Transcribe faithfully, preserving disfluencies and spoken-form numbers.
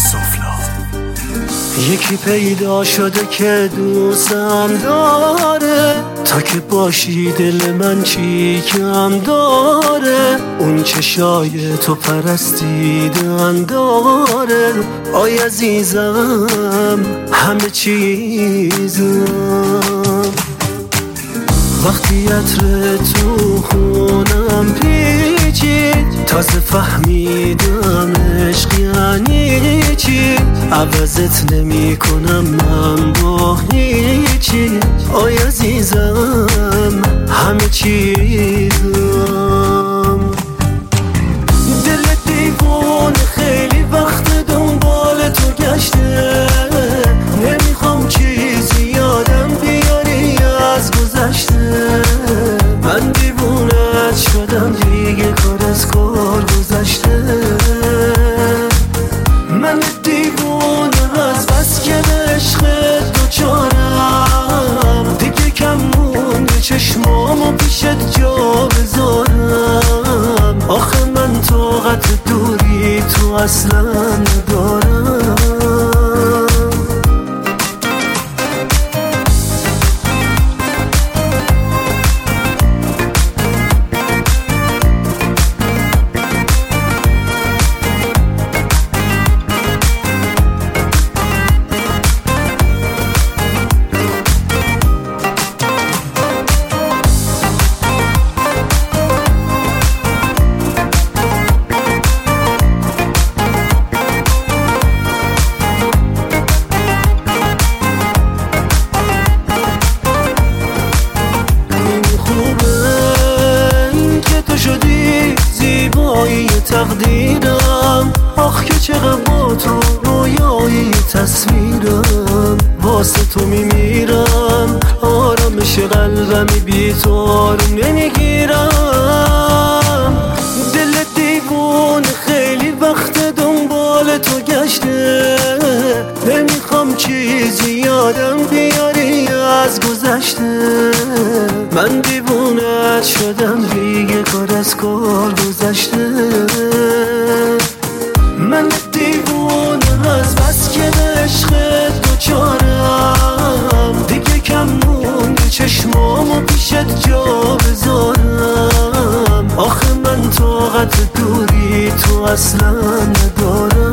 یکی پیدا شده که دوستم داره، تا که باشی دل من چی کم داره. اون چشای تو پرستیدن داره، آی عزیزم همه چیزم. وقتی عطر تو خونم پیچید، تازه فهمیدم عشق یعنی چی. عوضت نمی کنم من با هیچی، آی عزیزم همه چیزم. دل دیوان خیلی وقت دنبال تو گشته، نمیخوام چیزی یادم بیاری از گذشته. من دیوونت شدم دیگه، کار از کار گذشته. من دیوونه از بس که به عشق دوچارم، دیگه کم مونده چشمامو پیشت جا بذارم. آخه من طاقت دوری تو اصلا ندارم. تقدیرم آخ که چقدر با تو رویایی تصویرم. واسه تو میمیرم، آرامش قلبمی بی تو آروم نمیگیرم. دل دیوون خیلی وقت دنبال تو گشته، نمیخوام چیزی یادم بیاری از گذشته. من دیوونت شدم دیگه، کار از کار گذشته. من دیوونه از بس که به عشق دوچارم، دیگه کم مونده چشمامو پیشت جا بذارم. آخه من طاقت دوری تو اصلا ندارم.